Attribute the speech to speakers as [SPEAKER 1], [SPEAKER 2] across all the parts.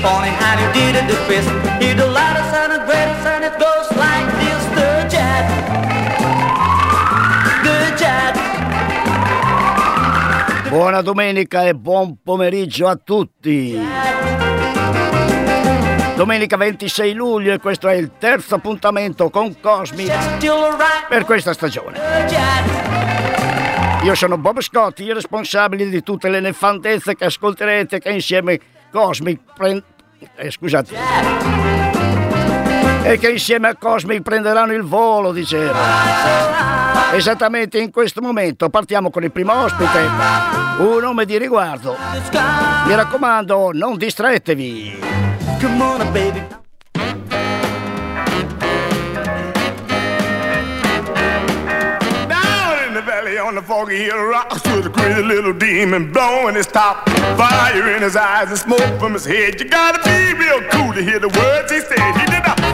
[SPEAKER 1] funny how you did it, the twist. You do loudest and the greatest, and it goes like this. The jet, the jet.
[SPEAKER 2] Buona domenica e buon pomeriggio a tutti. Domenica 26 luglio e questo è il terzo appuntamento con Cosmic per questa stagione. Io sono Bob Scott, il responsabile di tutte le nefandezze che ascolterete, che insieme Cosmic scusate. E che insieme a Cosmic prenderanno il volo, diceva. Esattamente in questo momento partiamo con il primo ospite, un nome di riguardo. Mi raccomando, non distraetevi.
[SPEAKER 1] Come on, baby.
[SPEAKER 3] On the foggy hill rocks with a crazy little demon blowing his top, fire in his eyes and smoke from his head. You gotta be real cool to hear the words he said. He did that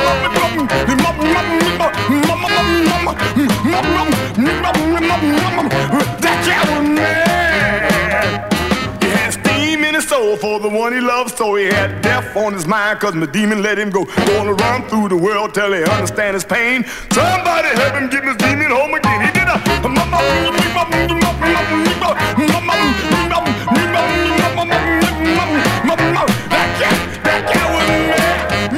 [SPEAKER 3] cat was mad. He had steam in his soul for the one he loved, so he had death on his mind, cause my demon let him go. Gonna run through the world till he understand his pain. Somebody help him get his demon home again. He did a that cat was mad.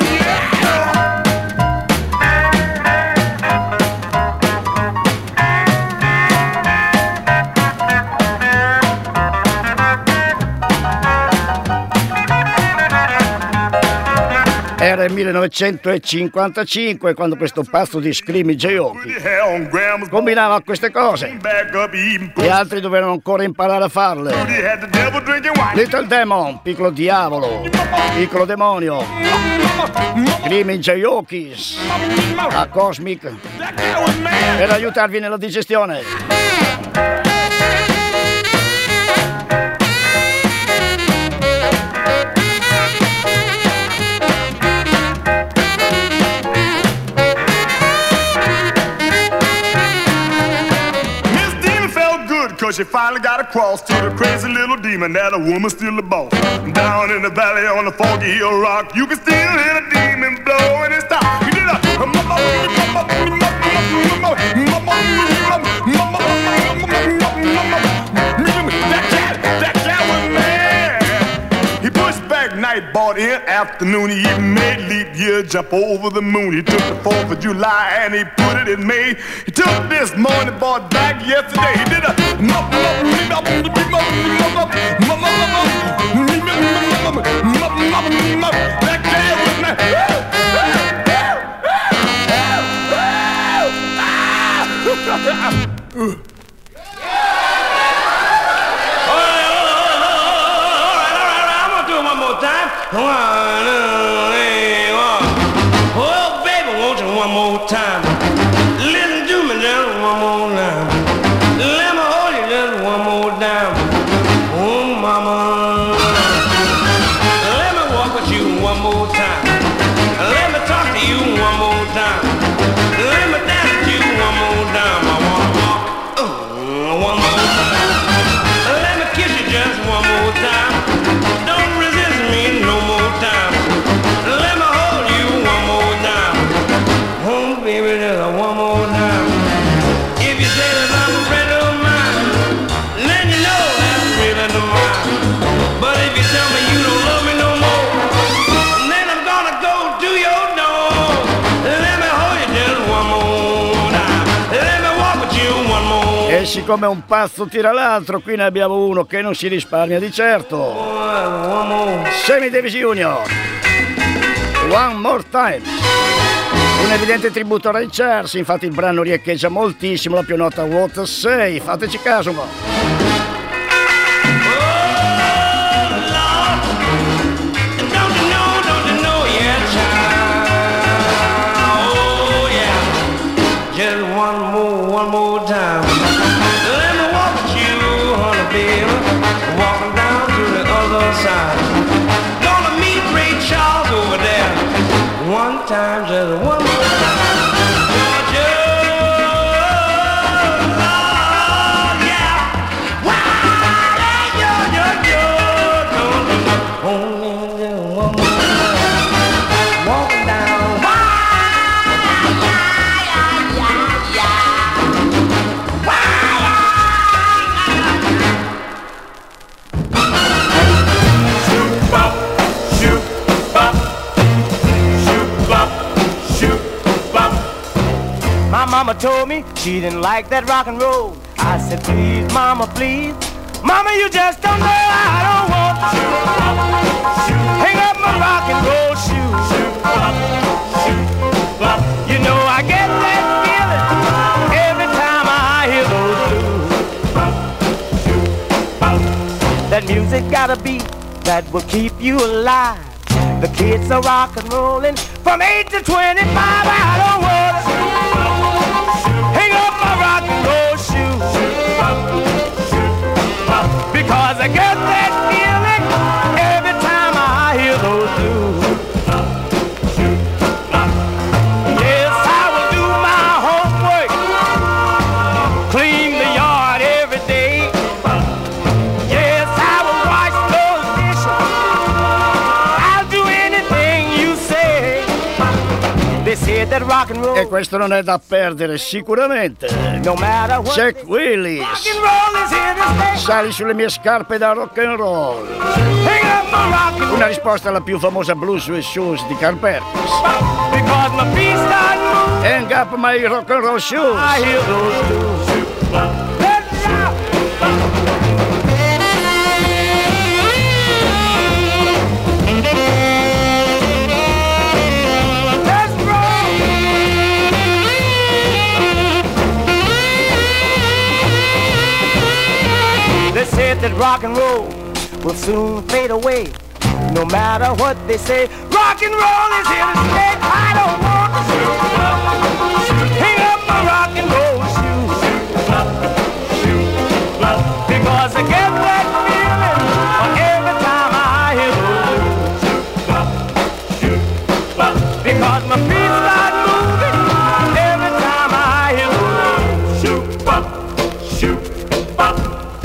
[SPEAKER 2] Era il 1955 quando questo pazzo di Screamy J. Oki combinava queste cose e altri dovevano ancora imparare a farle. Little Demon, piccolo diavolo, piccolo demonio, Screamy J. Oki's a Cosmic per aiutarvi nella digestione.
[SPEAKER 3] Cause she finally got across to the crazy little demon that a woman's still the boss. Down in the valley on the foggy hill rock, you can still hear the demon blowing his top. You did that cat was mad. He pushed back night, bought in afternoon. He even made leap year jump over the moon. He took the 4th of July and he put it in May. He took this morning, bought back yesterday. He did a that cat was mad.
[SPEAKER 4] Oh, baby, won't you one more time? Listen to me just one more time. Let me hold you just one more time. Oh, mama. Let me walk with you one more time. Let me talk to you one more time. Let me dance with you one more time. I wanna walk one more time. Let me kiss you just one more time. Don't resist me no more time. Let me hold you one more time. Oh, baby, just one more time. If you say that I'm ready to mine, then you know that's really the mine. But if you tell me you don't love me no more, then I'm gonna go to your door. Let me hold you just one more time. Let me walk with you one more.
[SPEAKER 2] E siccome un pazzo tira l'altro, qui ne abbiamo uno che non si risparmia di certo. Sammy Davis Jr. One More Time. Un evidente tributo a Ray Charles, infatti il brano riecheggia moltissimo la più nota What to Say, fateci caso un po'.
[SPEAKER 4] One more time. Let me walk with you, honey, baby. Walking down to the other side. Gonna meet Ray Charles over there. One time, just one more time. Georgia, Lord, yeah. Wow, Georgia, only one
[SPEAKER 5] Mama told me she didn't like that rock and roll. I said, please, Mama, please. Mama, you just don't know I don't want to hang up my rock and roll shoes. You know I get that feeling every time I hear those blues. That music got a beat that will keep you alive. The kids are rock and rolling from 8 to 25. I don't want to hang up my rock and roll shoes, because I get that feeling every time I hear those blues. Yes, I will do my homework, clean the yard every day. Yes, I will wash those dishes. I'll do anything you say. They said that rock and roll.
[SPEAKER 2] E questo non è da perdere sicuramente.
[SPEAKER 5] No matter what.
[SPEAKER 2] Jack Willis.
[SPEAKER 5] Rock and roll is here to stay.
[SPEAKER 2] Sali sulle mie scarpe da rock and roll.
[SPEAKER 5] Hang up my rock and roll.
[SPEAKER 2] Una risposta alla più famosa blues with shoes di Carl Perkins.
[SPEAKER 5] Because my feet start moving.
[SPEAKER 2] Hang up my rock and roll shoes.
[SPEAKER 5] I hear those blues. Let's rock. They said that rock and roll will soon fade away. No matter what they say, rock and roll is here to stay. I don't want to hang up my rock and roll shoes, because I get that feeling every time I hear those blues. Because my feet start moving every time I hear those shoot, bop, shoot, bop.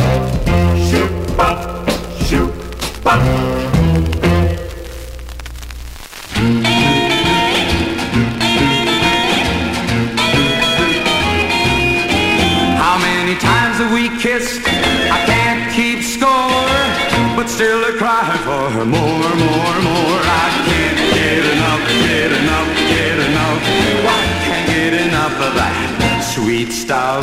[SPEAKER 4] How many times have we kissed? I can't keep score, but still I cry for more, more, more. I can't get enough, get enough, get enough. I can't get enough of that sweet stuff.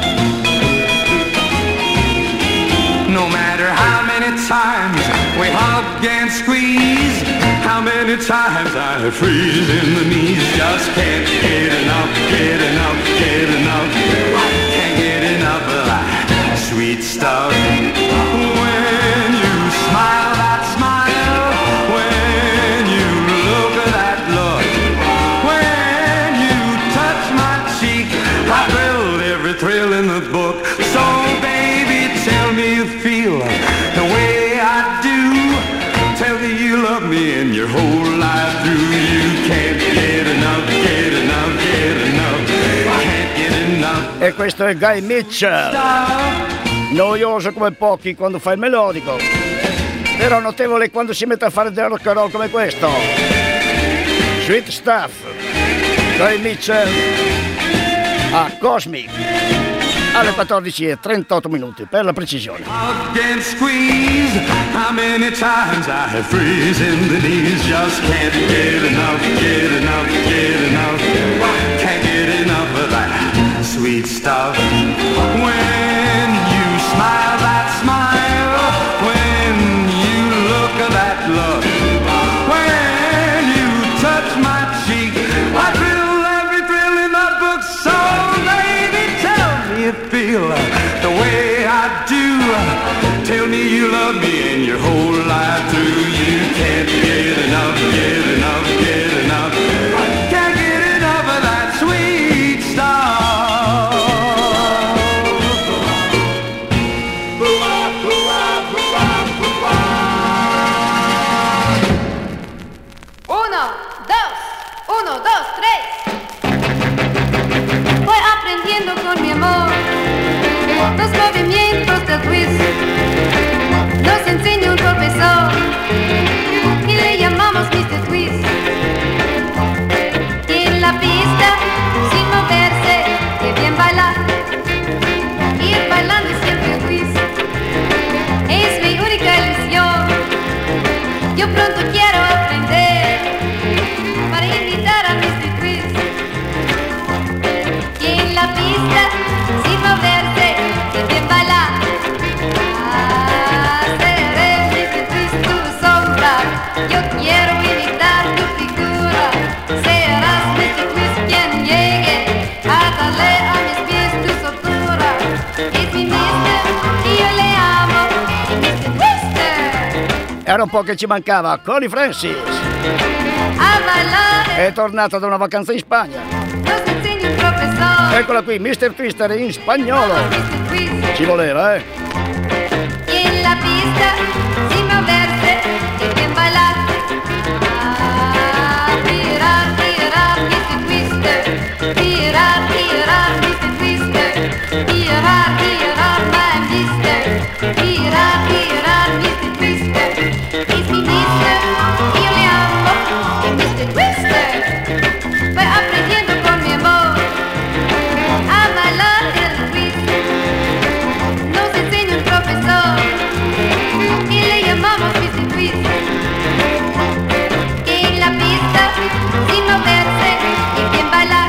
[SPEAKER 4] No matter how many times we hug and squeeze, how many times I freeze in the knees. Just can't get enough, get enough, get enough. I can't get enough of that sweet stuff. When you smile that smile, when you look at that look, when you touch my cheek, I feel every thrill in the book. So baby, tell me you feel the way I do. Tell me you love me and your whole life through. You can't get enough, get enough, get enough. Can't get enough.
[SPEAKER 2] E questo è Guy Mitchell. Noioso come pochi quando fa il melodico, però notevole quando si mette a fare del rock and roll come questo. Sweet Stuff. Guy Mitchell a Cosmic. Alle 14:38 per la precisione.
[SPEAKER 4] Hug and squeeze, how many times I freeze in the knees. Just can't get enough, get enough, get enough. Can't get enough of that sweet stuff. When you smile that smile, when you look at that look, when you touch my cheek, I feel every thrill in the book. So baby, tell me you feel the way I do. Tell me you love me and your whole life through. You can't get enough, get enough, get enough. Can't get enough of that sweet stuff.
[SPEAKER 2] Era un po' che ci mancava. Connie Francis è tornata da una vacanza in Spagna. Eccola qui, Mr. Twister in spagnolo. Ci voleva, eh?
[SPEAKER 6] En la pista, sin moverse y bien bailar. Girar, girar, Mr. Twister. Girar, girar, Mr. Twister. Girar, girar, my mister. Girar, girar, Mr. Twister. Es mi mister, yo le amo. Y Mr. Twister fue aprendiendo con mi amor a bailar el twist. Nos enseña un profesor y le llamamos Mr. Twist. En la pista, sin moverse y bien bailar.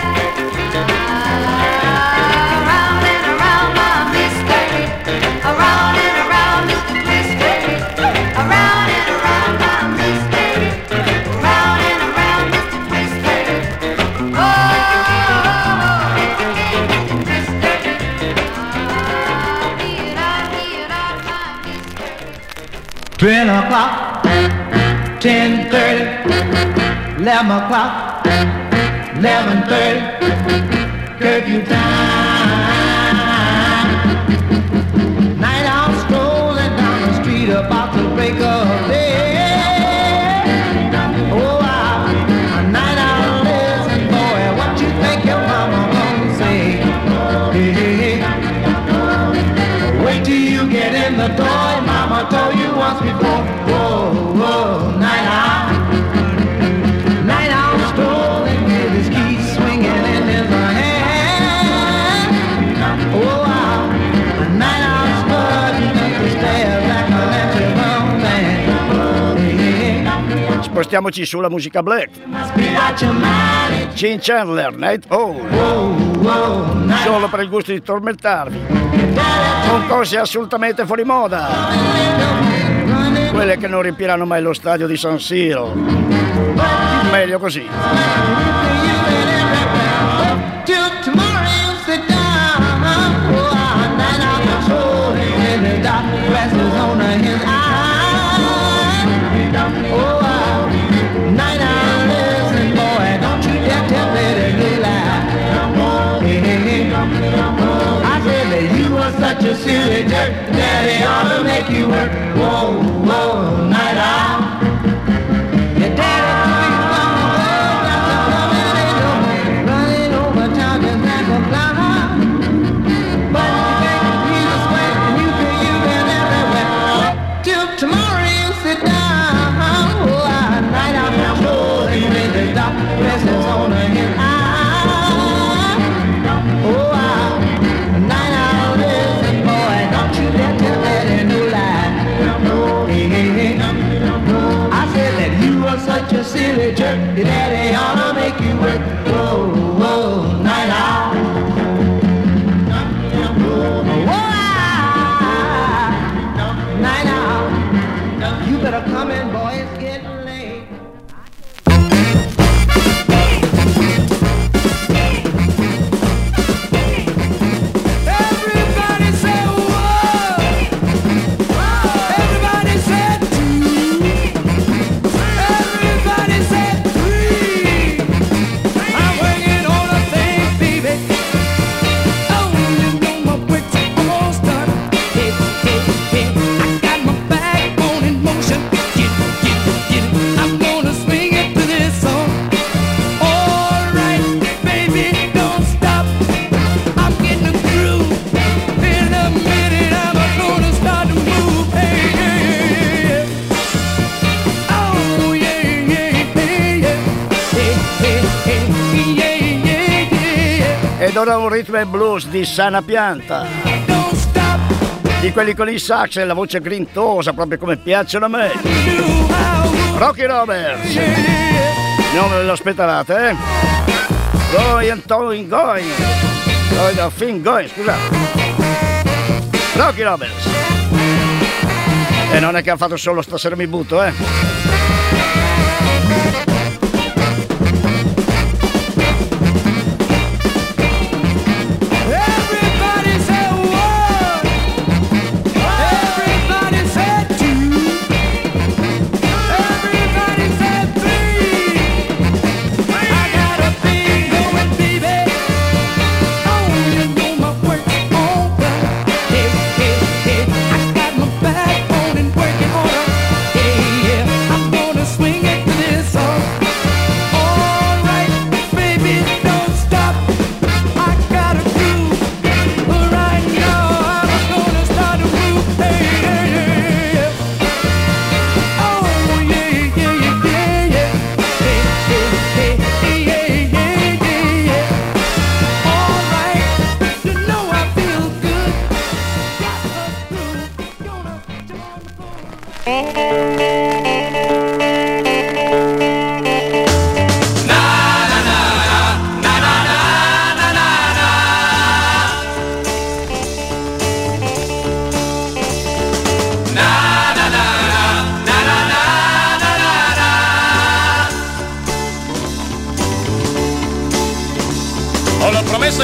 [SPEAKER 6] Around and around, my mister. Around and around, Mr. Twister. Around and around, my mister. Around and around, Mr. Twister. Oh, Mr. Twister. My mister.
[SPEAKER 7] 10 o'clock, 10:30, 11 o'clock, 11:30, curfew time. Night out strolling down the street about to break of day. Oh, a night out listen, boy, what you think your mama gonna say? Hey, hey, hey. Wait till you get in the door, mama told you once before. Whoa, whoa, night out strolling with his keys swinging in his hand. Oh, wow, a night out strutting up the stairs like a lantern man. Hey, hey,
[SPEAKER 2] Spostiamoci sulla musica black.
[SPEAKER 7] be out your mind.
[SPEAKER 2] Gene Chandler, Night Owl.
[SPEAKER 7] Whoa, whoa, night
[SPEAKER 2] Solo per il gusto di tormentarvi. Con cose assolutamente fuori moda. Quelle che non riempiranno mai lo stadio di San Siro. Meglio così.
[SPEAKER 7] till tomorrow you sit down. Oh, a night out strolling in the dark, glasses on his eyes. Oh, night out listen, boy, don't you dare tell me that you lie. Hey, hey, hey. I said that you were such a silly jerk, daddy ought to make you work. Whoa, whoa, night out. Your daddy running over town just like a fly. But he's a sweat and you been everywhere. Till tomorrow you sit down. Oh, a night out strolling in the dark, glasses on his eye. Oh, a night out listen, boy, don't you dare tell me that no lie. Hey, hey, hey. I said that you were such a silly jerk, your daddy ought to make you work. Whoa, whoa, night out. Whoa, night out. You better come in, boy, it's getting late.
[SPEAKER 8] Everybody say whoa. Everybody say two. Everybody say three. I'm working on a thing, baby. Oh, you know my brakes are almost done. Hey, hey, hey, I got my backbone in motion. Get it. I'm gonna swing it to this song. All right, baby, don't stop. I'm getting a groove. In a minute, I'm gonna start to move. Hey, yeah, yeah, yeah. Oh, yeah, yeah, yeah, yeah. Hey, yeah, yeah, yeah.
[SPEAKER 2] Ed ora un rhythm and blues di sana pianta.
[SPEAKER 8] Don't stop.
[SPEAKER 2] Di quelli con i sax e la voce grintosa, proprio come piacciono a me.
[SPEAKER 8] Do how.
[SPEAKER 2] Rocky Roberts.
[SPEAKER 8] Yeah, yeah.
[SPEAKER 2] Non ve lo aspettavate, eh? Going. Going, scusate. Rocky Roberts. E non è che ha fatto solo Stasera mi butto, eh?
[SPEAKER 8] Everybody say one. Everybody say two.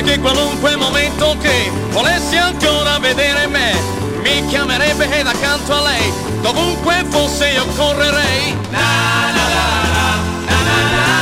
[SPEAKER 9] che qualunque momento che volessi ancora vedere me, mi chiamerebbe ed accanto a lei, dovunque fosse io correrei. Na, na, na, na, na,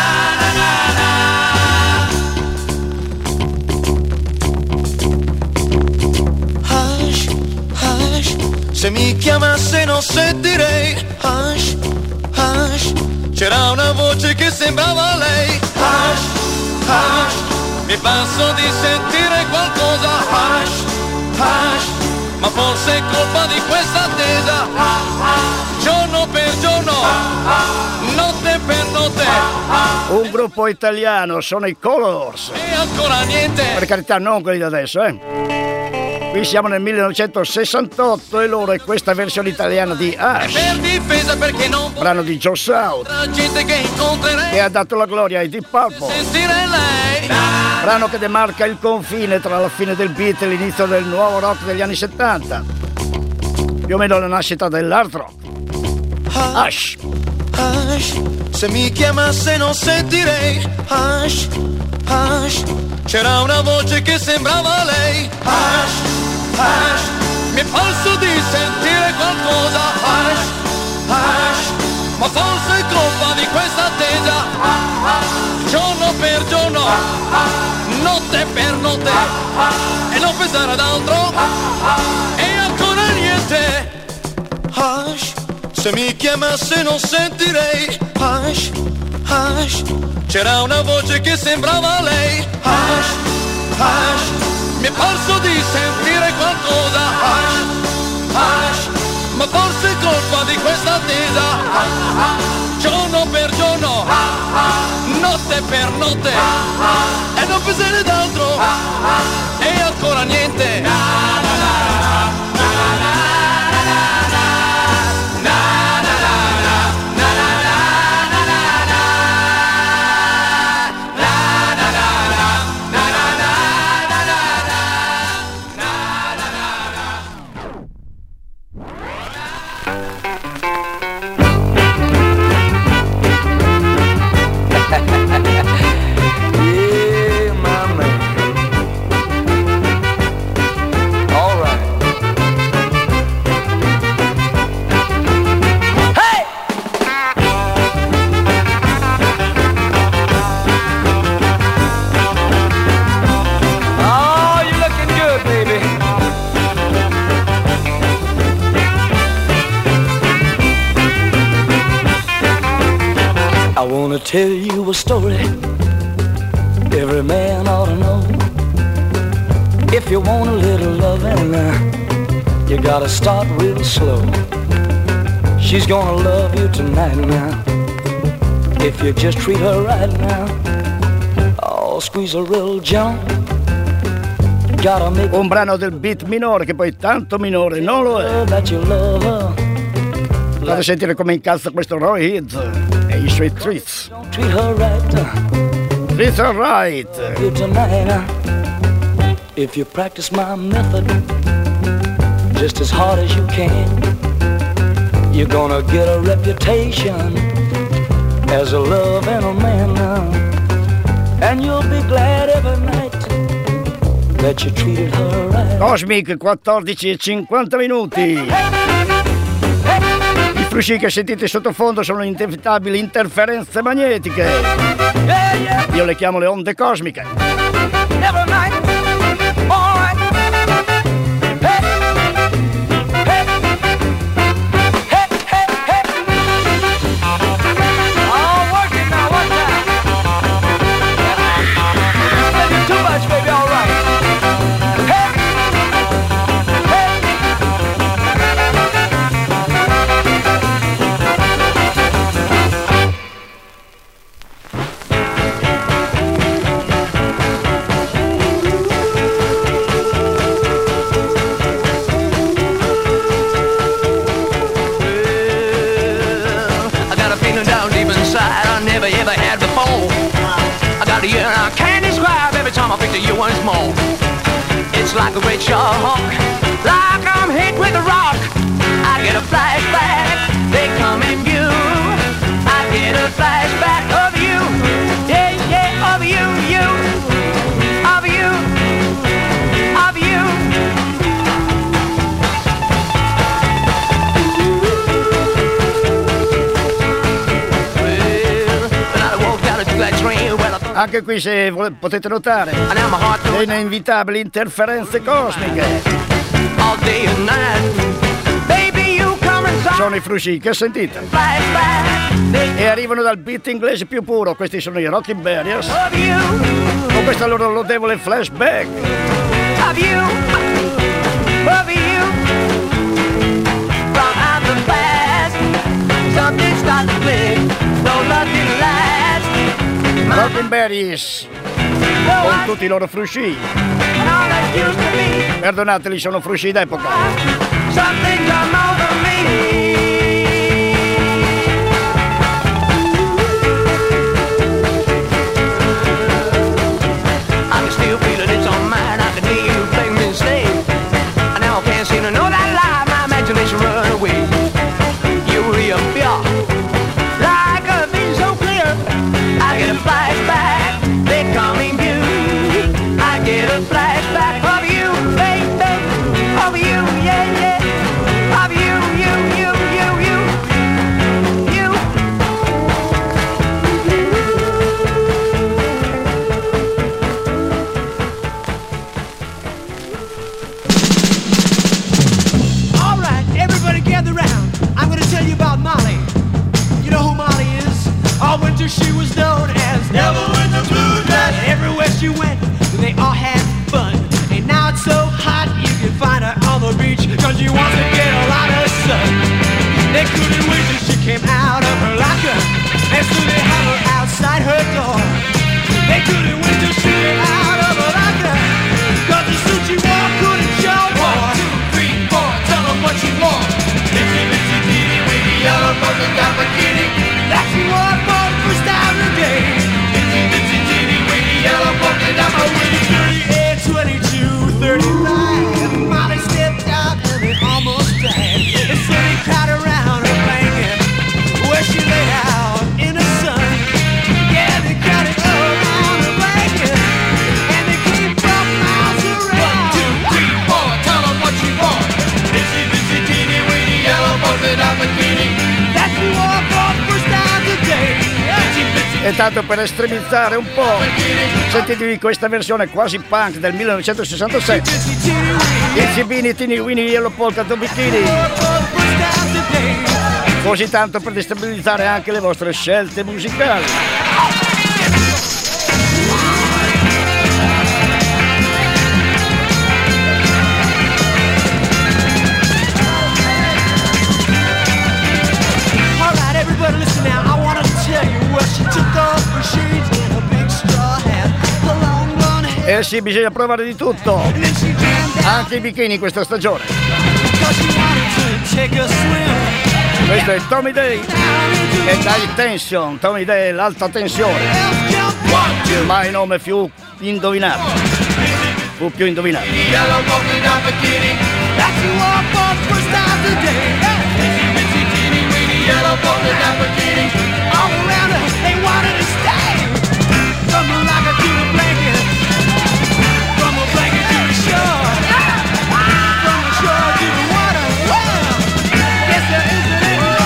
[SPEAKER 9] na, na, na. Hush, hush, se mi chiamasse non sentirei. Hush, hush, c'era una voce che sembrava lei. Hush, hush, mi passo di sentire qualcosa. Hush, hush, ma forse è colpa di questa attesa. Giorno per giorno, notte per notte.
[SPEAKER 2] Un gruppo italiano, sono i Colors.
[SPEAKER 9] E ancora niente.
[SPEAKER 2] Per carità, non quelli da adesso, Qui siamo nel 1968 e loro è questa versione italiana di Hush,
[SPEAKER 9] Per difesa perché non
[SPEAKER 2] brano di Joe South,
[SPEAKER 9] la gente che incontrerei.
[SPEAKER 2] che ha dato la gloria ai Deep Purple.
[SPEAKER 9] Sentire lei.
[SPEAKER 2] Brano che demarca il confine tra la fine del beat e l'inizio del nuovo rock degli anni 70. Più o meno la nascita dell'hard rock. Hush.
[SPEAKER 9] Hush, se mi chiamasse non sentirei. Hush, hush, c'era una voce che sembrava lei. Hush, hush, mi è parso di sentire qualcosa. Hush, hush, ma forse è colpa di questa attesa. Giorno per giorno, notte per notte, e non pensare ad altro, e ancora niente. Hush, se mi chiamasse non sentirei. Hush, hush, c'era una voce che sembrava lei. Hush, hush, mi è parso di sentire qualcosa. Hush, hush, ma forse è colpa di questa attesa. Giorno per giorno, notte per notte, e non pensare d'altro, e ancora niente.
[SPEAKER 10] Yeah, my man. All right. Hey! Oh, you're looking good, baby. I wanna tell you a story every man ought to know. If you want a little loving, you gotta start real slow. She's gonna love you tonight now, if you just treat her right now. Oh, squeeze a real jump. Gotta make
[SPEAKER 2] Un brano del beat minore che poi tanto minore non lo è.
[SPEAKER 10] that you love her.
[SPEAKER 2] Fate sentire come incazza questo Roy Hibbs e i suoi Treats.
[SPEAKER 10] Don't treat her right.
[SPEAKER 2] Treats are right.
[SPEAKER 10] You tonight, if you practice my method just as hard as you can, you're gonna get a reputation as a love and a man, and you'll be glad every night that you treated her right.
[SPEAKER 2] Cosmic 14:50. I frusci che sentite sottofondo sono inevitabili interferenze magnetiche. Io le chiamo le onde cosmiche.
[SPEAKER 10] Every night, all right. Hey, hey, hey, hey, hey. Oh, work it now, work now. You're too much, baby, all right. Hey, hey.
[SPEAKER 4] I got a feeling down deep inside I never ever had before. I got a year and I can't describe every time I picture you once more. It's like a great shock, like I'm hit with a rock. I get a flashback, they come in view. I get a flashback of you, yeah, yeah, of you, of you.
[SPEAKER 2] Anche qui, se potete notare, le inevitabili interferenze cosmiche.
[SPEAKER 5] All day and night. Baby, you come and
[SPEAKER 2] Sono i Frusci, che sentite? E arrivano dal beat inglese più puro. Questi sono i Rocking Barriers, con questa loro lodevole flashback.
[SPEAKER 5] of you. From out the past, something starts to click. No nothing lasts.
[SPEAKER 2] Rocking Barriers, con tutti i loro frusci.
[SPEAKER 5] All that used to be.
[SPEAKER 2] Perdonateli, sono frusci d'epoca.
[SPEAKER 5] Something come over me. I can still feel it, it's on mine. I can hear you play me stay. I now can't seem to know that lie. My imagination run away. You reappear like a vision so clear. I get a flashback, they coming view. I get a flashback of you, baby, of you, yeah, yeah. Of you, you, you, you, you, you.
[SPEAKER 8] All right, everybody gather round. I'm gonna tell you about Molly. You know who Molly is? All winter she was known as Devil with the Blue Dress. Everywhere she went, they all had fun. And now it's so hot, you can find her on the beach, cause she wants to get a lot of sun. They couldn't wait till she came out of her locker, and so they had her outside her door. They couldn't wait till she came out of her locker, cause the suit she wore couldn't show more. 1, 2, 3, 4, tell them what she wore. Itsy bitsy teeny weeny yellow polka dot bikini that she wore for the first time today. Itsy bitsy teeny weeny yellow polka dot bikini. 38, 22, 35. Molly stepped out and it almost died. And so they crowd around her blanket where she lay out in the sun. Yeah, they crowded around her blanket and they came from miles around. 1, 2, 3, 4, tell them what she wore. Itsy bitsy teeny weeny yellow polka dot bikini that she wore for the first time today. Itsy bitsy.
[SPEAKER 2] E tanto per estremizzare un po', sentitevi questa versione quasi punk del 1967. Itsy Bitsy Teeny Weeny Yellow Polka Dot Bikini. Così tanto per destabilizzare anche le vostre scelte musicali.
[SPEAKER 8] Alright, everybody listen now. I want to tell you what she took off her shades and a big straw hat, the long blonde hair.
[SPEAKER 2] Eh sì, bisogna provare di tutto,
[SPEAKER 8] And then she jammed out
[SPEAKER 2] anche i bikini questa stagione.
[SPEAKER 8] because she wanted to take a swim.
[SPEAKER 2] Questo è Tommy Day e High Tension. Tommy Day, l'alta tensione.
[SPEAKER 8] Else jump 1, 2,
[SPEAKER 2] Ma il nome fu indovinato. Fu più indovinato.
[SPEAKER 8] yellow polka dot bikini that she wore for the first time today. Itsy bitsy teeny weeny yellow polka dot bikini all around her, they wanted to stay. From the locker to the blanket, from the blanket to the shore, from the shore to the water. Well, guess there isn't any more.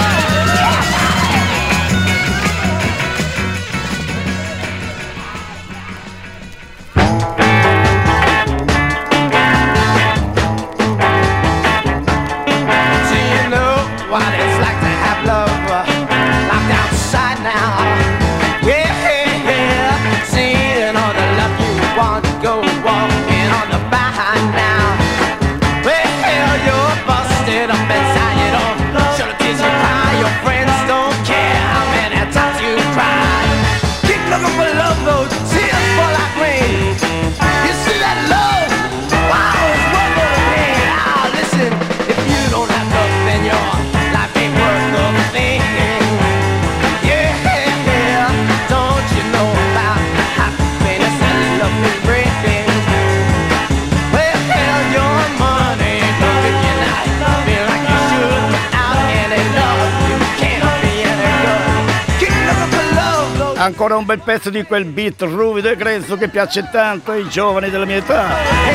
[SPEAKER 5] Do you know what it's like to have love locked outside now? Yeah, yeah, yeah. Seeing all the love you want, go walking on the behind now. Well, you're busted up inside, you don't show the tears you cry. Your friends don't care how many times you cry. Keep looking for love, those tears fall like rain. You see that love? Wow, it's worth the pain. Ah, listen, if you don't have love, then your life ain't worth a thing. Yeah, yeah, don't you know about the happiness that love can bring? Well, your money don't give you not feel like you should. Without any love, you can't be any good. Keep looking for love, though.
[SPEAKER 2] Ancora un bel pezzo di quel beat ruvido e grezzo che piace tanto ai giovani della mia età.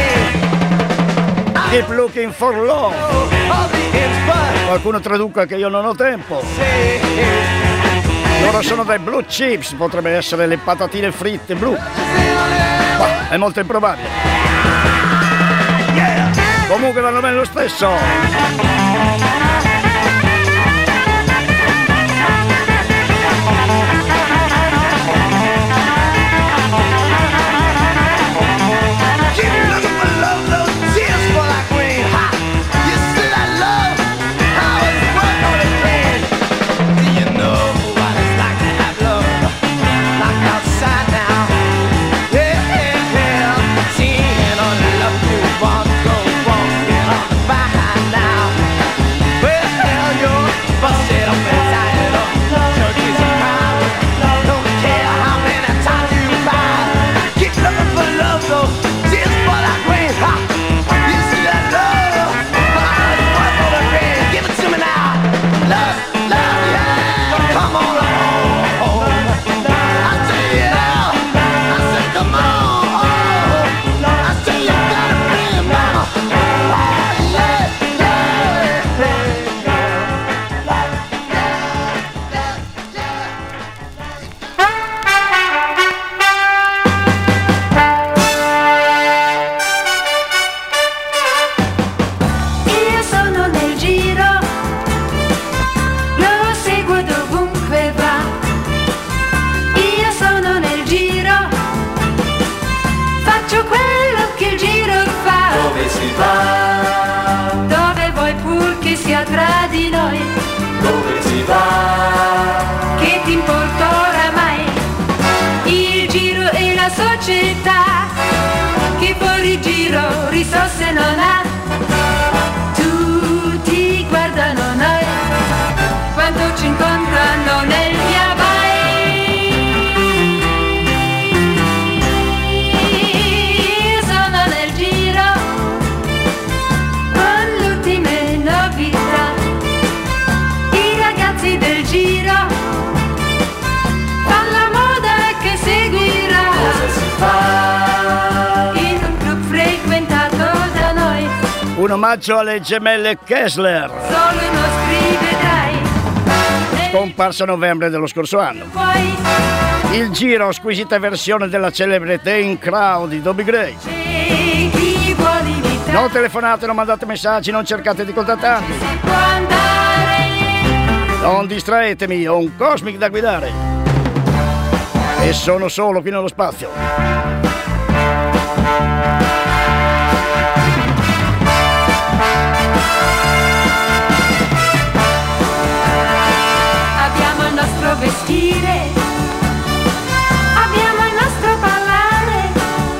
[SPEAKER 2] Keep looking for love.
[SPEAKER 5] All the ends but
[SPEAKER 2] Qualcuno traduca che io non ho tempo.
[SPEAKER 5] say
[SPEAKER 2] Loro sono dei Blue Chips, potrebbe essere le patatine fritte blu. Ma è molto improbabile. Comunque vanno bene lo stesso.
[SPEAKER 6] Che fuori giro risorse non ha, tutti guardano noi quando ci incontrano nel via vai. Sono nel giro con le ultime novità, i ragazzi del giro fanno la moda che seguirà. Cosa si fa?
[SPEAKER 2] Un omaggio alle gemelle Kessler,
[SPEAKER 6] solo uno scrive dai,
[SPEAKER 2] scomparsa a novembre dello scorso anno. Il giro, squisita versione della celebre Teen Crowd di Dobie Gray. Non telefonate, non mandate messaggi, non cercate di contattarmi. Non distraetemi, ho un Cosmic da guidare e sono solo qui nello spazio.
[SPEAKER 6] Vestire, abbiamo il nostro parlare.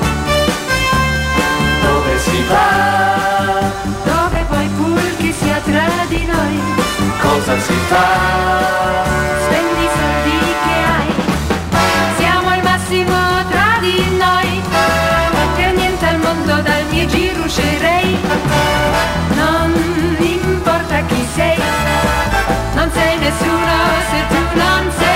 [SPEAKER 10] Dove si va?
[SPEAKER 6] Dove vuoi pur che sia tra di noi?
[SPEAKER 10] Cosa si fa?
[SPEAKER 6] Spendi i soldi che hai, siamo al massimo tra di noi. Per niente al mondo dal mio giro uscirei. Non importa chi sei, non sei nessuno se tu non sei.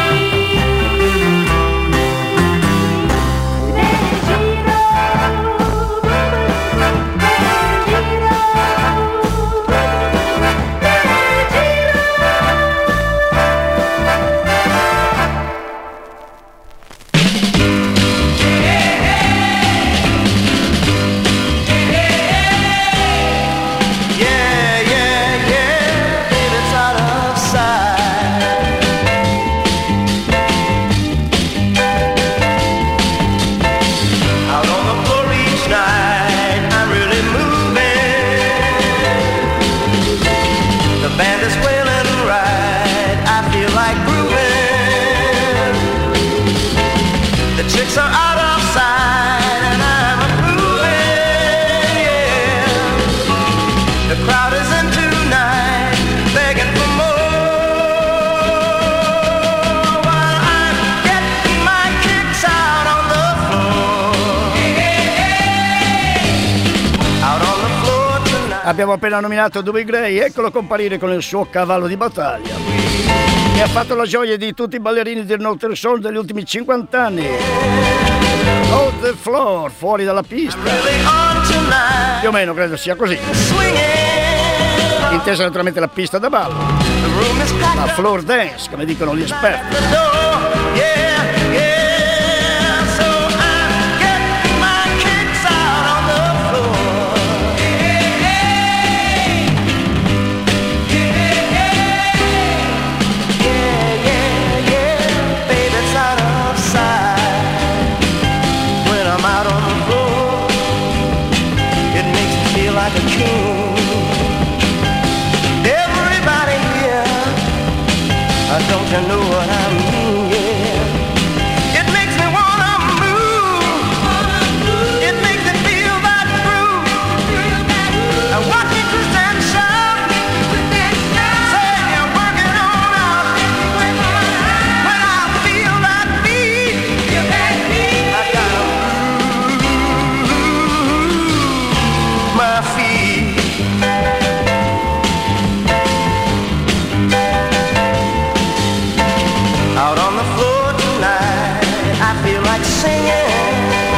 [SPEAKER 2] Abbiamo appena nominato Dobie Gray, eccolo comparire con il suo cavallo di battaglia. E ha fatto la gioia di tutti i ballerini del Notre Soul degli ultimi 50 anni. On the floor, fuori dalla pista. Più o meno credo sia così. intesa naturalmente la pista da ballo, la floor dance, come dicono gli esperti.
[SPEAKER 5] Don't you know what I mean? Yeah. It makes me wanna move. It makes me feel that groove. I watch you twist and shout. Say you're working on out. When I feel that beat, I gotta move my feet. Out on the floor tonight, I feel like singing,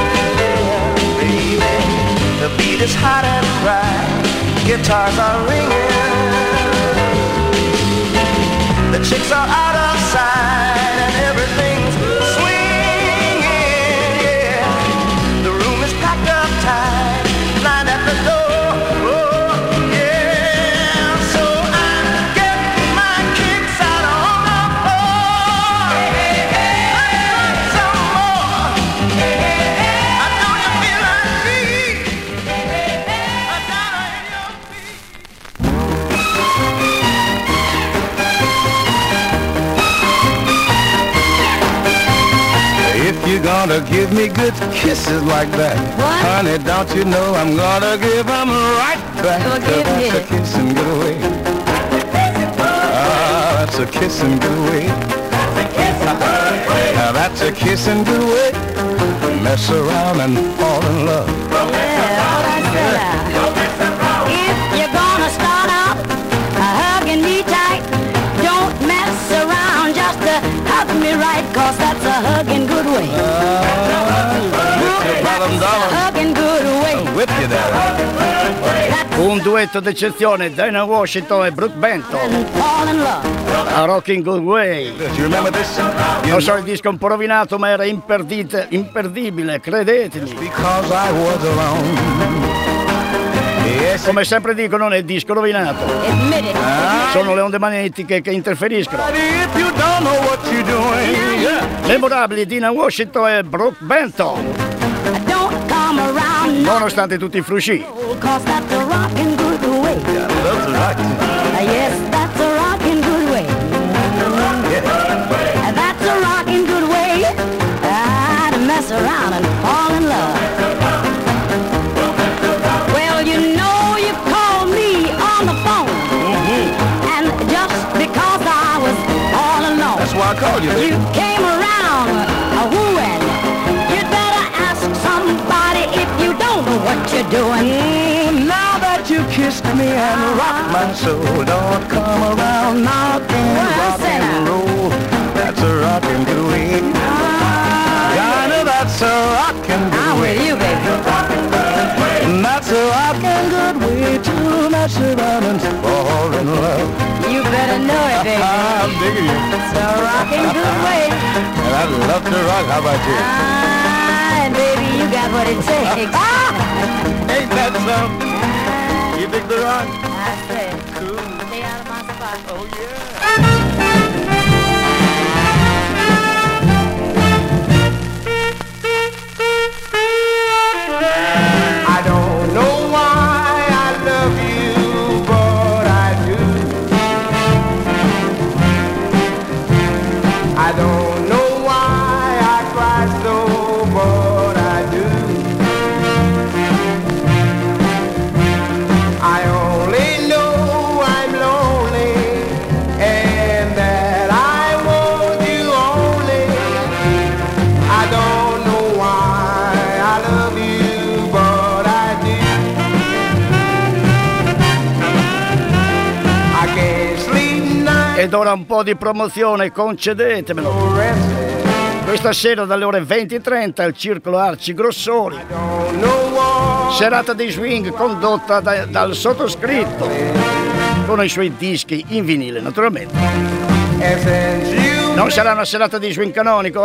[SPEAKER 5] baby. The beat is hot and bright, guitars are ringing. The chicks are out of sight and everything's swinging, yeah. The room is packed up tight, lined at the door.
[SPEAKER 11] You're gonna give me good kisses like that.
[SPEAKER 6] What?
[SPEAKER 11] Honey, don't you know I'm gonna give them right back.
[SPEAKER 6] Well, give me
[SPEAKER 11] That's a
[SPEAKER 6] it.
[SPEAKER 11] kiss and get away. Ah, that's a kiss and get away. Now that's a kiss and get away. Mess around and fall in love.
[SPEAKER 6] If you're gonna start out hugging me tight, don't mess around, just hug me right, cause that's a hugging good way. Hugging good way.
[SPEAKER 11] Whip you there.
[SPEAKER 2] Un duetto d'eccezione, Dinah Washington e Brooke Benton,
[SPEAKER 6] Fall in love.
[SPEAKER 2] a Rocking Good Way.
[SPEAKER 11] You remember this?
[SPEAKER 2] Lo so, il disco è un po' rovinato, ma era imperdibile, credetemi.
[SPEAKER 11] Because I was alone. Yes,
[SPEAKER 2] Come sempre dico, non è il disco rovinato,
[SPEAKER 6] Admit it.
[SPEAKER 2] sono le onde magnetiche che interferiscono.
[SPEAKER 11] if you don't know what you're doing. Yeah.
[SPEAKER 2] Memorabili Dinah Washington e Brooke Benton,
[SPEAKER 6] Don't come around now,
[SPEAKER 2] nonostante tutti i frusci.
[SPEAKER 6] cause that's a rockin' good way.
[SPEAKER 11] That's right.
[SPEAKER 6] Yes, that's a rockin' good way. That's a rockin' good way. To mess around and fall in love. Well, you know you called me on the phone, and just because I was all alone,
[SPEAKER 11] That's why I called you.
[SPEAKER 6] you came around wooing. You'd better ask somebody if you don't know what you're doing.
[SPEAKER 11] Now that you kissed me and rocked my soul, don't come around knocking rock and roll. That's a rockin' good way. I know that's a rockin' good
[SPEAKER 6] I'm
[SPEAKER 11] way.
[SPEAKER 6] with you, baby.
[SPEAKER 11] That's a rockin' good way to mess around and fall in love.
[SPEAKER 6] You better know it, baby.
[SPEAKER 11] I'm digging you.
[SPEAKER 6] It's a rockin' good way.
[SPEAKER 11] And I'd love to rock. How about you?
[SPEAKER 6] And baby, you got what it takes.
[SPEAKER 11] Ain't that something? You dig the rock?
[SPEAKER 6] I said, stay out of my spot.
[SPEAKER 11] Oh, yeah.
[SPEAKER 5] I don't know why I love you, but I do. I don't know why I cry so, but I do. I only know I'm lonely and that I want you only. I don't know why I love you, but I do. I can't sleep night
[SPEAKER 2] Ed ora un po' di promozione, concedetemelo.
[SPEAKER 5] or restless.
[SPEAKER 2] Questa sera dalle ore 20:30 al Circolo Arci Grossoli,
[SPEAKER 5] Don't know what
[SPEAKER 2] serata di swing condotta dal sottoscritto. con i suoi dischi in vinile, naturalmente. Non sarà una serata di swing canonico,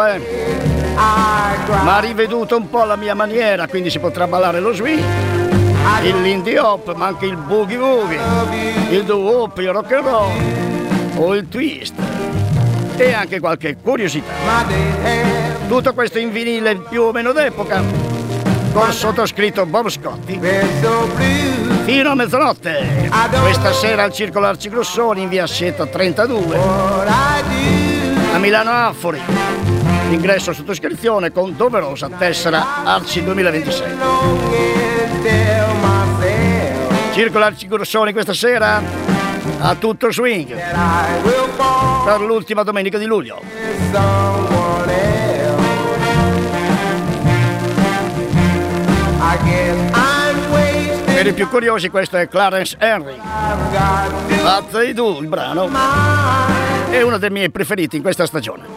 [SPEAKER 2] ma ha riveduto un po' la mia maniera, quindi si potrà ballare lo swing, il lindy hop, ma anche il boogie woogie, il doo-wop, il rock and roll o il twist e anche qualche curiosità. Tutto questo in vinile più o meno d'epoca, con sottoscritto Bob Scotti, fino a mezzanotte. Questa sera al Circolo Arcigrossoni in via Sieta 32 a Milano Affori. Ingresso sottoscrizione con doverosa tessera Arci 2026. Circolo Arcigrossoni questa sera a tutto swing per l'ultima domenica di luglio. Per i più curiosi, questo è Clarence Henry. What They Do, il brano è uno dei miei preferiti in questa stagione.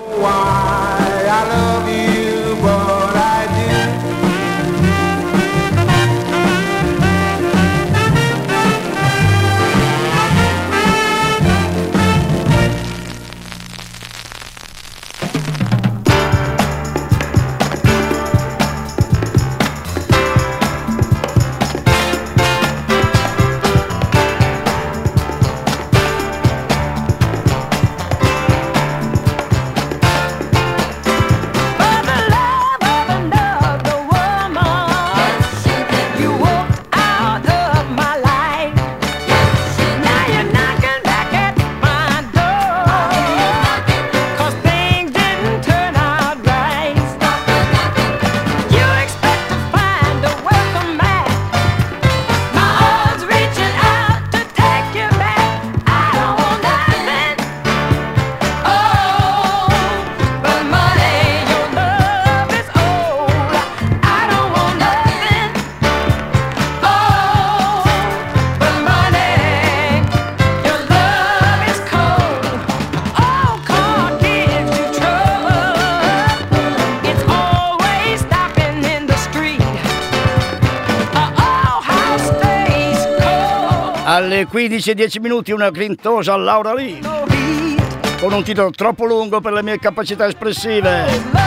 [SPEAKER 2] Alle 15:10 una grintosa Laura Lee con un titolo troppo lungo per le mie capacità espressive.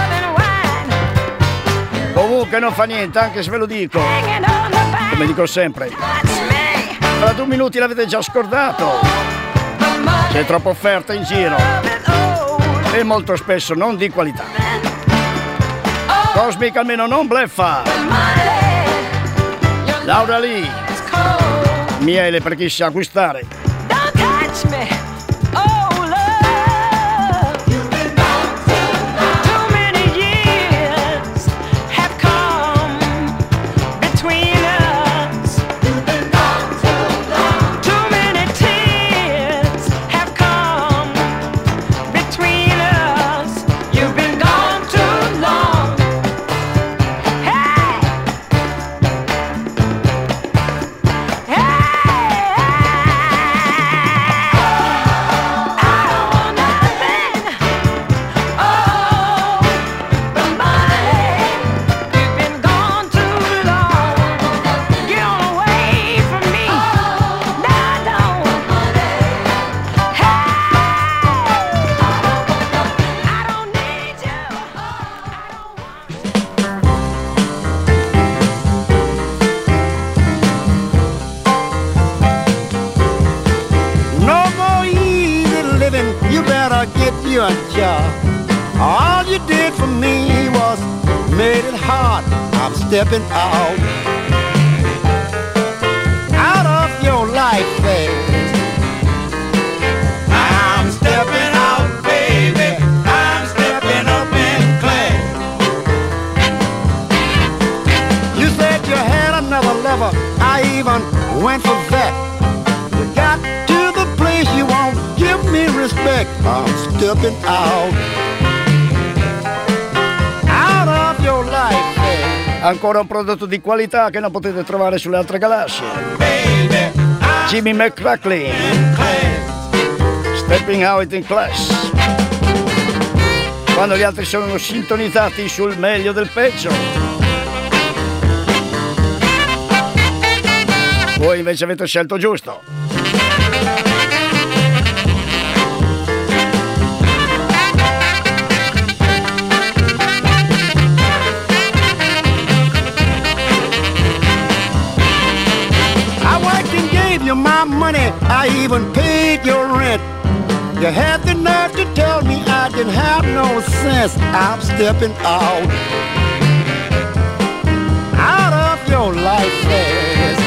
[SPEAKER 2] Comunque non fa niente, anche se ve lo dico, come dico sempre, tra 2 minuti l'avete già scordato. C'è troppa offerta in giro e molto spesso non di qualità. Cosmic almeno non bleffa. Laura Lee, miele per chi sa gustare.
[SPEAKER 8] Don't touch me, oh love. You've been gone too long. Too many years have come between us. You've been gone too long. Too many tears have come between us. You've been gone too long. Hey, hey.
[SPEAKER 7] Get you a job. All you did for me was made it hard. I'm stepping out of your life, baby. I'm stepping out, baby. I'm stepping up in class. You said you had another lover. I even went for that. You got to the place you won't give me respect. I'm stepping out of your life, baby.
[SPEAKER 2] Ancora un prodotto di qualità che non potete trovare sulle altre galassie.
[SPEAKER 7] Baby,
[SPEAKER 2] Jimmy McCracklin, Stepping Out in Class. Quando gli altri sono sintonizzati sul meglio del peggio, voi invece avete scelto giusto.
[SPEAKER 7] I worked and gave you my money, I even paid your rent. You had the nerve to tell me I didn't have no sense. I'm stepping out of your life fast.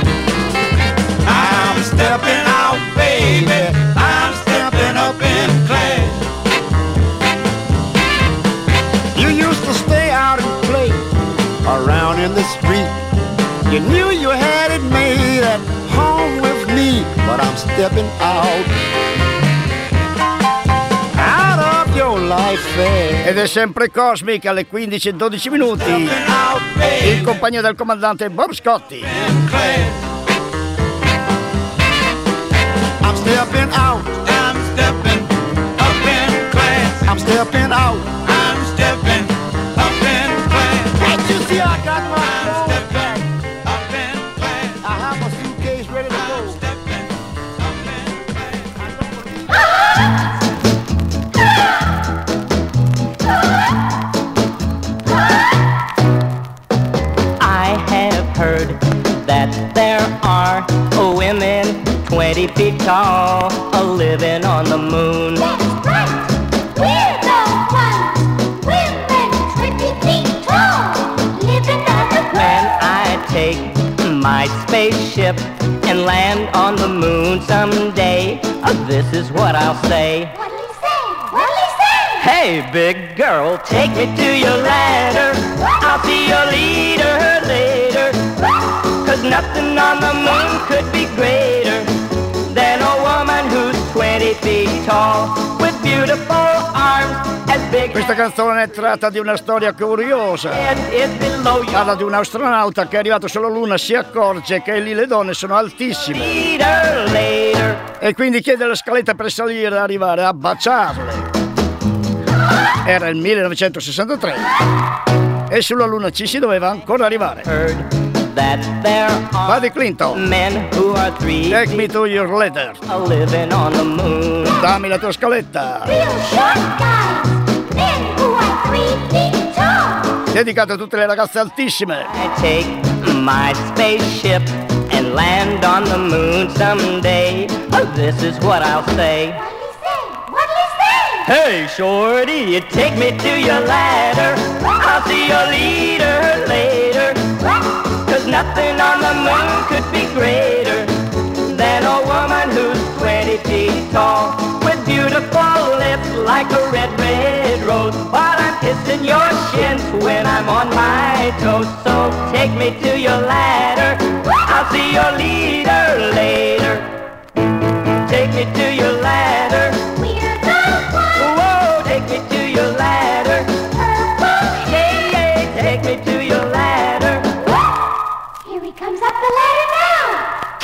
[SPEAKER 7] I'm stepping out, baby. I'm stepping up in class. You used to stay out and play around in the street. You knew you had it made at home with me, but I'm stepping out of your life fast.
[SPEAKER 2] Ed è sempre Cosmic alle 15:12 minuti, in compagnia del comandante Bob Scotty.
[SPEAKER 7] I'm stepping out. I'm stepping up in class. I'm stepping out. I'm stepping up in class. Can't you see I got my phone back? Up in class. I have my suitcase ready to go. I'm stepping up in class.
[SPEAKER 5] I have heard that there are women 20 feet tall, living on the moon.
[SPEAKER 6] That's right. We're the ones. Women 20 feet tall, living on the moon.
[SPEAKER 5] When I take my spaceship and land on the moon someday, this is what I'll say.
[SPEAKER 6] What'll he say? What'll he say?
[SPEAKER 5] Hey, big girl, take me to your ladder. I'll be your leader later. 'Cause nothing on the moon could be greater than a woman who's 20 feet tall, with beautiful arms as big.
[SPEAKER 2] Questa canzone è tratta di una storia curiosa. Parla di un astronauta che è arrivato sulla Luna, si accorge che lì le donne sono altissime e quindi chiede la scaletta per salire e arrivare a baciarle. Era il 1963 e sulla Luna ci si doveva ancora arrivare. Buddy Clinton, Take Me to Your Ladder. Dammi la tua scaletta.
[SPEAKER 6] Real short guys, men who are 3 feet tall.
[SPEAKER 2] Dedicato a tutte le ragazze altissime.
[SPEAKER 5] I take my spaceship and land on the moon someday. This is what I'll say.
[SPEAKER 6] What'll he say?
[SPEAKER 5] Hey, shorty, you take me to your ladder. I'll see your leader later. 'Cause nothing on the moon could be greater than a woman who's 20 feet tall, with beautiful lips like a red, red rose, while I'm kissing your shins when I'm on my toes. So take me to your ladder, I'll see your leader later. Take me to your ladder.
[SPEAKER 6] We're the ones.
[SPEAKER 5] Whoa, take me to your ladder. Hey, hey, take me to your ladder.
[SPEAKER 6] Here he comes up the ladder now.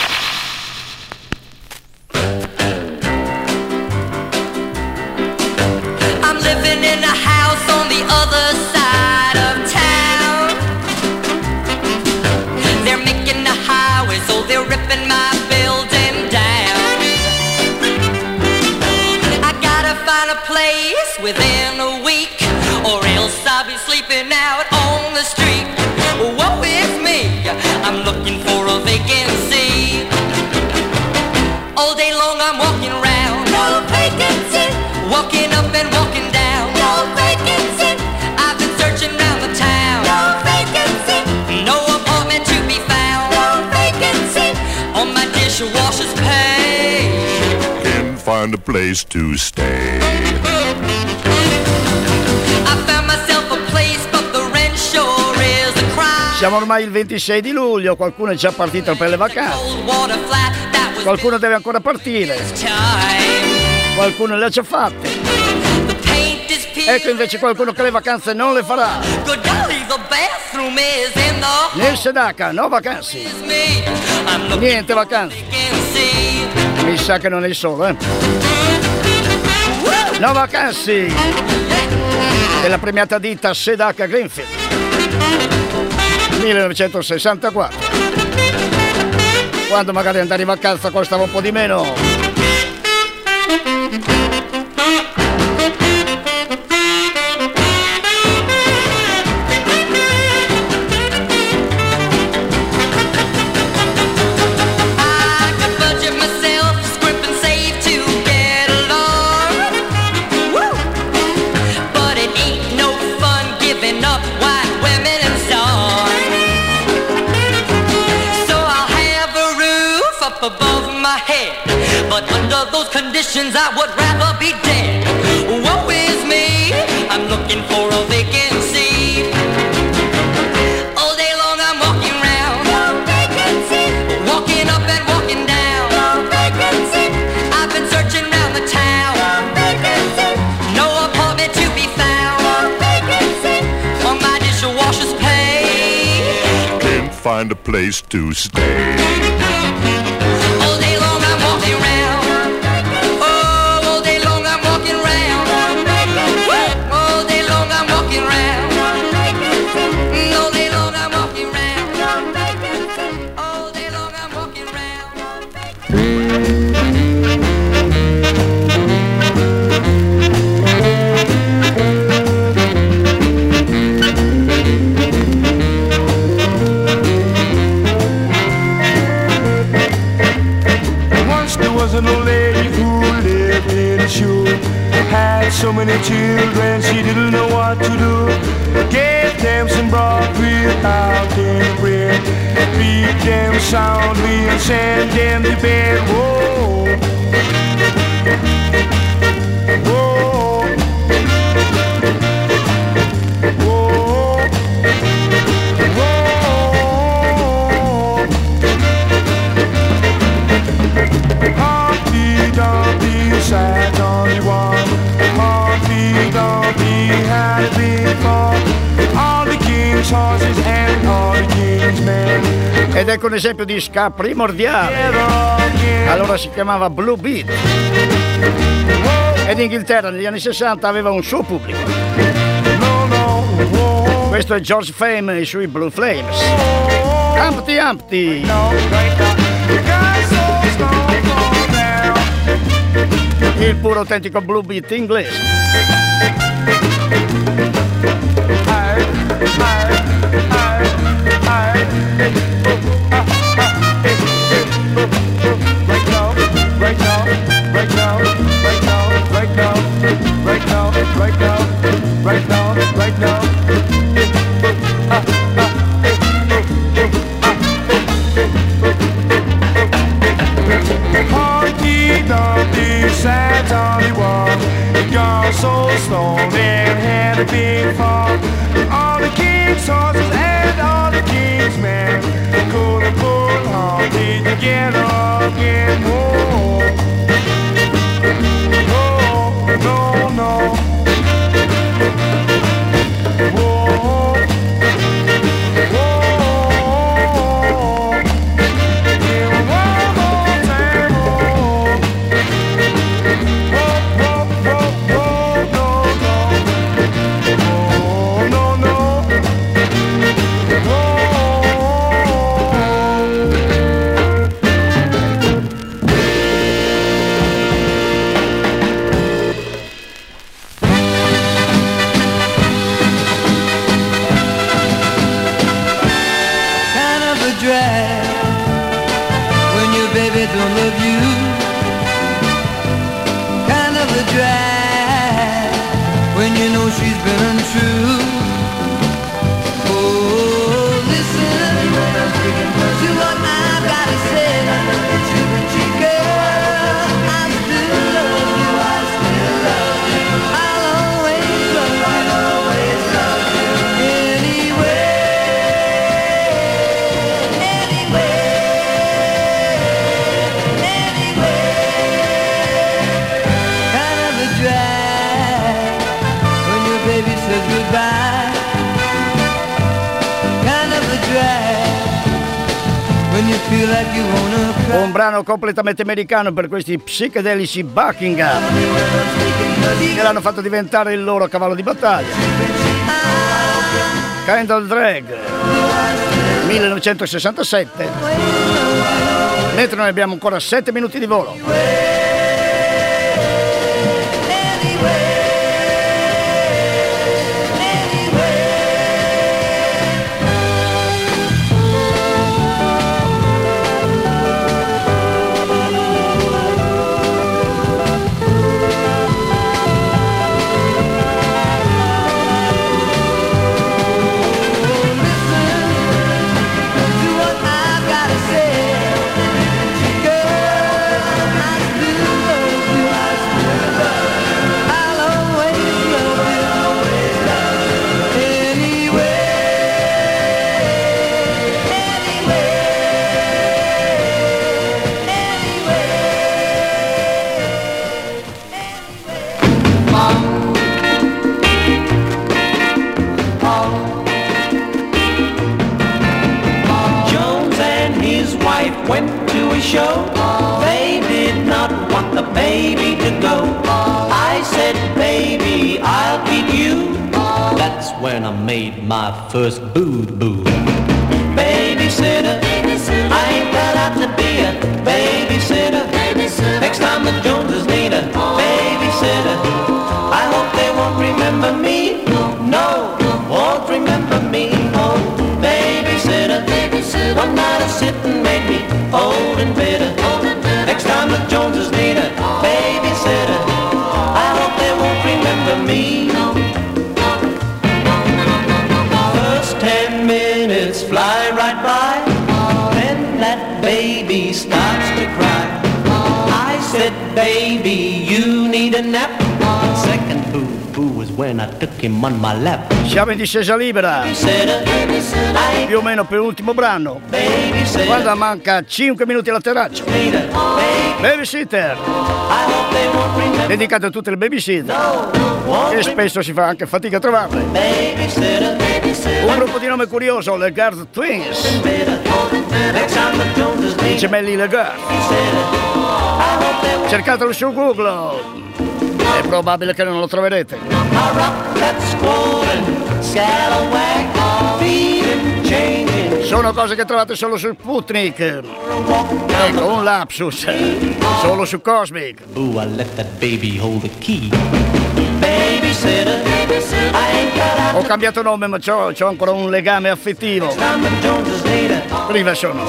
[SPEAKER 12] I'm living in a house on the other side of town. They're making a highway, so they're ripping my building down. I gotta find a place within a week, or else I'll be sleeping out on the street. Woe is me, I'm looking for a vacancy. All day long I'm walking around.
[SPEAKER 6] No vacancy.
[SPEAKER 12] Walking up and walking down.
[SPEAKER 6] No vacancy.
[SPEAKER 12] I've been searching around the town.
[SPEAKER 6] No vacancy.
[SPEAKER 12] No apartment to be found.
[SPEAKER 6] No vacancy.
[SPEAKER 12] On my dishwasher's page.
[SPEAKER 3] Can't find a place to stay.
[SPEAKER 12] I found myself a place, but the rent sure is a crime.
[SPEAKER 2] Siamo ormai il 26 di luglio, qualcuno è già partito per le vacanze.
[SPEAKER 12] Old water flat that was
[SPEAKER 2] Qualcuno deve ancora partire,
[SPEAKER 12] time.
[SPEAKER 2] qualcuno le ha già fatte.
[SPEAKER 12] The paint is peeling.
[SPEAKER 2] Ecco invece qualcuno che le vacanze non le farà.
[SPEAKER 12] Good golly, the bathroom is in the
[SPEAKER 2] Nel Sedaka, no vacanze.
[SPEAKER 12] is me. I'm looking
[SPEAKER 2] Niente vacanze.
[SPEAKER 12] vacancy.
[SPEAKER 2] Mi sa che non è il solo, eh. No vacanze. Della premiata ditta Sedaka Greenfield. 1964. quando magari andare in vacanza costava un po' di meno.
[SPEAKER 12] But under those conditions I would rather be dead. Woe is me, I'm looking for a vacancy. All day long I'm walking round, walking up and walking down. I've been searching round the town, no apartment to be found. On my dishwasher's pay,
[SPEAKER 3] can't find a place to stay.
[SPEAKER 8] An old lady who lived in a shoe, had so many children she didn't know what to do. Gave them some broth without any bread, beat them soundly and sent them to bed. Whoa, whoa, whoa, whoa. Dumpy, sad only one. Humpty Dumpty had a big farm. All the king's horses and all the king's men.
[SPEAKER 2] Ed ecco un esempio di ska primordiale. Allora si chiamava Blue Beat. Ed in Inghilterra negli anni 60 aveva un suo pubblico. Questo è George Fame e i suoi Blue Flames. Humpty Humpty. Il puro autentico Blue Beat inglese.
[SPEAKER 8] Sad only one, gone so slow, and had a big farm. All the king's horses and all the king's men couldn't pull Humpty together again. Whoa, whoa, no, no. Whoa, whoa.
[SPEAKER 13] Don't love you, kind of a drag when you know she's been untrue. Oh, listen to what I've got to say, girl. I still love you, I still love you. I'll always love you, I'll always love you. Anyway, anyway.
[SPEAKER 2] Un brano completamente americano per questi psichedelici Buckingham che l'hanno fatto diventare il loro cavallo di battaglia. Kind of Drag 1967. Mentre noi abbiamo ancora 7 minuti di volo.
[SPEAKER 10] Show. They did not want the baby to go. I said, baby, I'll keep you. That's when I made my first boo-boo. Babysitter, I ain't cut out to be a babysitter. Next time the Joneses need a babysitter, I hope they won't remember me. No, won't remember me. Oh, babysitter, one night of sitting made me old and bitter. Next time the Joneses need a babysitter, I hope they won't remember me. First 10 minutes fly right by, then that baby starts to cry. I said, baby, you need a nap. Second boo-boo was when I took him on my lap.
[SPEAKER 2] Siamo in discesa libera, più o meno per l'ultimo brano, quando manca 5 minuti all'atterraggio. Babysitter, dedicato a tutte le babysitter, e spesso si fa anche fatica a trovarle. Un gruppo di nome curioso, le Girls Twins, i gemelli Le Girls. Cercatelo su Google, è probabile che non lo troverete. Sono cose che trovate solo su Sputnik. Ecco, un lapsus. Solo su Cosmic.
[SPEAKER 10] Ooh, I let that baby hold the key.
[SPEAKER 2] Ho cambiato nome, ma c'ho ancora un legame affettivo. Prima sono.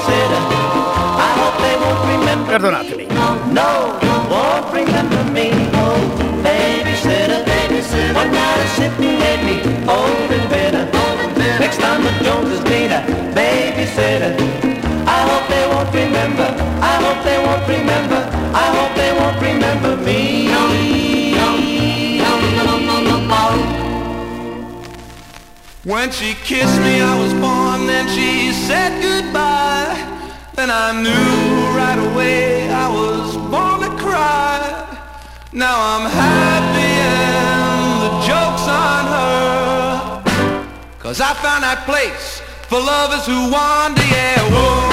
[SPEAKER 2] Perdonatemi.
[SPEAKER 10] No, won't remember me. Oh, babysitter, one night of sitting made me old and bitter. Next time the Joneses need a babysitter, I hope they won't remember. I hope they won't remember. I hope they won't remember me.
[SPEAKER 9] When she kissed me, I was born. Then she said goodbye. Then I knew right away I was born to cry. Now I'm happy and the joke's on her, 'cause I found that place for lovers who wander, yeah. Whoa,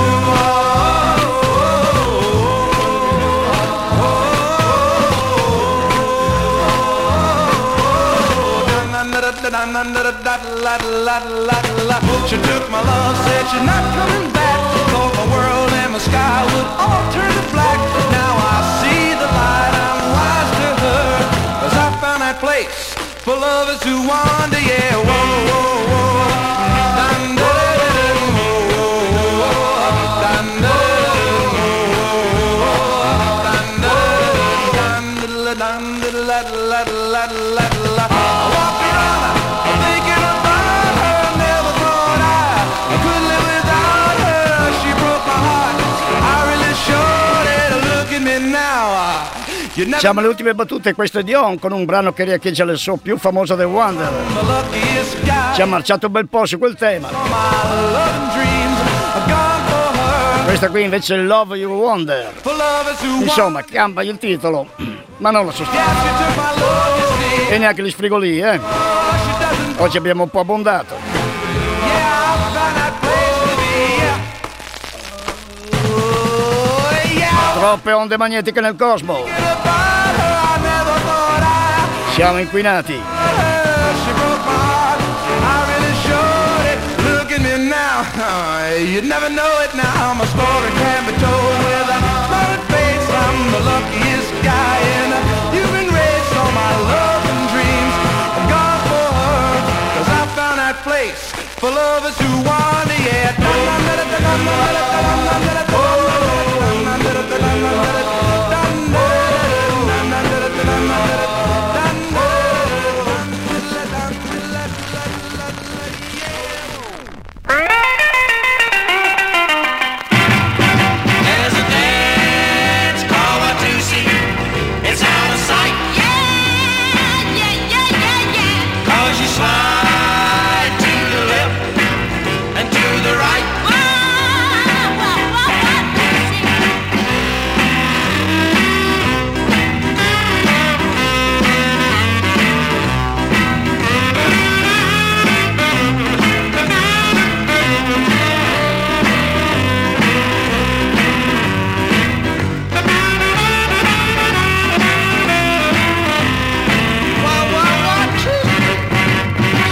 [SPEAKER 9] she took my love, said she's not coming back. Thought my world and my sky would all turn to black. Now I see the light, I'm wise to her, 'cause I found that place for lovers who wander, yeah. Whoa, whoa, whoa. Dun, dun, dun, whoa, whoa, whoa. Dun, dun, whoa, dun, dun, dun, dun, dun, dun. I walk around thinking about her, never thought I could live without her. She broke my heart, I really showed it. Look at me now. You never.
[SPEAKER 2] Siamo alle ultime battute, questo è Dion con un brano che riecheggia il suo più famoso The Wonder. Ci ha marciato un bel po' su quel tema. Questa qui invece è Love You Wonder. Insomma, cambia il titolo, ma non la sostanza. E neanche gli sfrigolì, eh? Oggi abbiamo un po' abbondato. Troppe onde magnetiche nel cosmo. Siamo inquinati.
[SPEAKER 9] You never know it now, my story can't be told.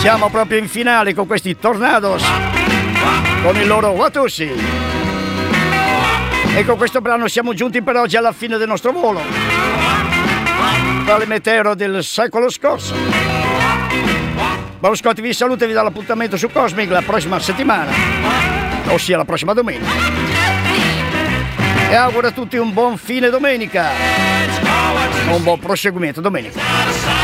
[SPEAKER 2] Siamo proprio in finale con questi Tornados, con il loro Watusi. E con questo brano siamo giunti per oggi alla fine del nostro volo, tra le meteore del secolo scorso. Paolo Scotti vi saluta e vi dà l'appuntamento su Cosmic la prossima settimana, ossia la prossima domenica. E auguro a tutti un buon fine domenica, un buon proseguimento domenica.